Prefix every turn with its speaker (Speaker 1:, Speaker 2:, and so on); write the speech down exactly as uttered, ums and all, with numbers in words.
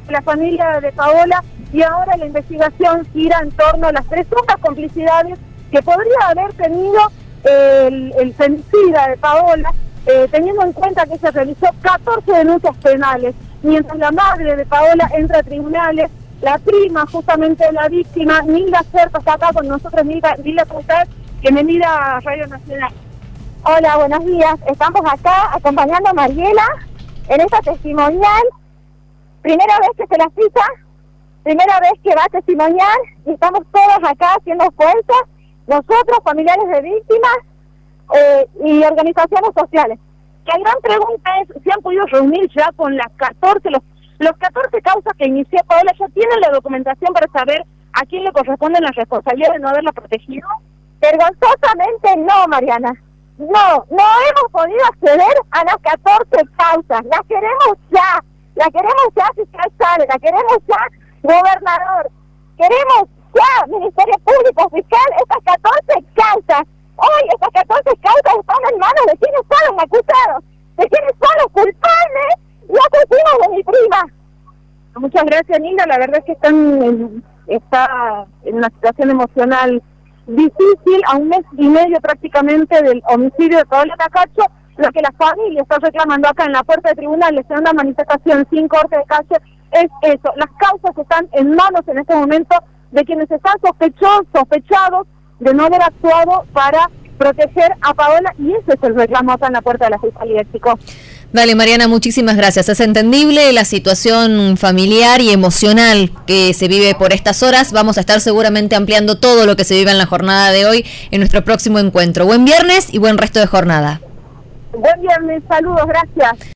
Speaker 1: la familia de Paola, y ahora la investigación gira en torno a las presuntas complicidades que podría haber tenido eh, el, el femicida de Paola, eh, teniendo en cuenta que se realizó catorce denuncias penales, mientras la madre de Paola entra a tribunales. La prima justamente de la víctima, Nilda Certo, está acá con nosotros. Nilda, Nilda, ¿cómo estás? Bienvenida a Radio Nacional.
Speaker 2: Hola, buenos días. Estamos acá acompañando a Mariela en esta testimonial. Primera vez que se la cita, primera vez que va a testimoniar, y estamos todos acá haciendo fuerza, nosotros, familiares de víctimas eh, y organizaciones sociales. La gran pregunta es si han podido reunir ya con las catorce, los, los catorce causas que inició Paola. ¿Ya tienen la documentación para saber a quién le corresponde la responsabilidad de no haberla protegido? Vergonzosamente no, Mariana. No, no hemos podido acceder a las catorce causas. Las queremos ya. La queremos ya, fiscal Sale. La queremos ya, gobernador. Queremos ya, Ministerio Público, fiscal, estas catorce causas. Hoy estas catorce causas están en manos de quienes son los acusados, de quienes son los culpables y asesinos de mi prima.
Speaker 1: Muchas gracias, Nilda. La verdad es que están en, está en una situación emocional difícil, a un mes y medio prácticamente del homicidio de Paola Tacacho. Lo que la familia está reclamando acá en la puerta de tribunales en una manifestación sin corte de calle es eso. Las causas están en manos en este momento de quienes están sospechosos, sospechados de no haber actuado para proteger a Paola, y ese es el reclamo acá en la puerta de la Fiscalía, chicos.
Speaker 3: Dale, Mariana, muchísimas gracias. Es entendible la situación familiar y emocional que se vive por estas horas. Vamos a estar seguramente ampliando todo lo que se vive en la jornada de hoy en nuestro próximo encuentro. Buen viernes y buen resto de jornada.
Speaker 1: Buen viernes, saludos, gracias.